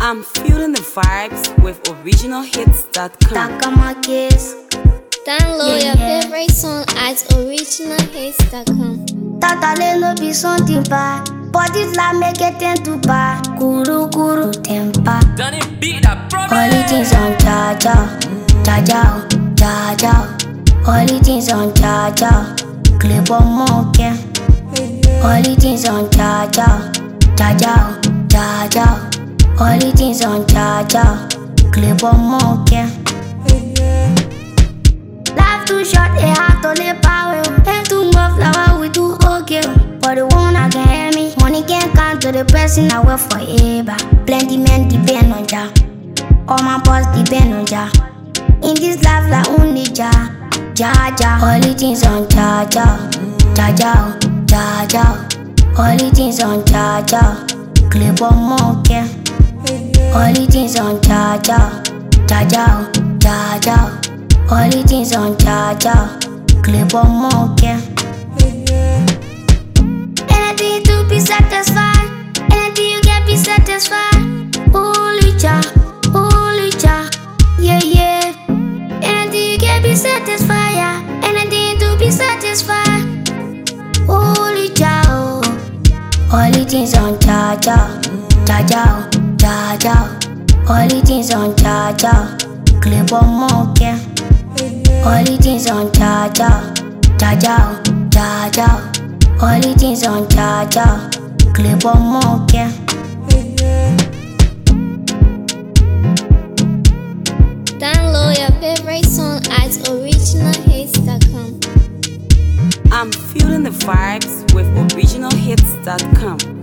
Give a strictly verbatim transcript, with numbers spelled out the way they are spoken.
I'm feeling the vibes with original hits dot com. Takamakis. Download Yeah, your yeah. favorite song at original hits dot com. Tatale no be something bad, but this la make it ten to bad. Kuru kuru tempa. Done it beat that problem. All the things on Jaja, Jaja, Jaja. All the things on Jaja, clip on monkey. All the things on Jaja, Jaja, Jaja. All the things on Jaja, clip on monkey. Life too short, it hard to live power. Ain't too much flower, we too okay. For the one I can hear me, money can't count to the person I work forever. Plenty men depend on ya, all my boss depend on ya. In this life, like only ja, ja, ja. All the things on ja, ja, ja, ja, ja, ja. All the things on ja, ja, clip on monkey. All the things on ja, ja, ja, ja, ja, ja. All the things on Jaja, clip on monkey. Anything to be satisfied, anything you get be satisfied. Holy cha, holy cha, yeah yeah. Anything you get be satisfied, yeah. Anything to be satisfied. Holy cha, oh. All the things on Jaja, Jaja, Jaja. All the things on Jaja, clip on monkey. All the things on Jaja, Jaja, Jaja. All the things on Jaja, clip on monkey. Download your favorite song at original hits dot com. I'm feeling the vibes with original hits dot com.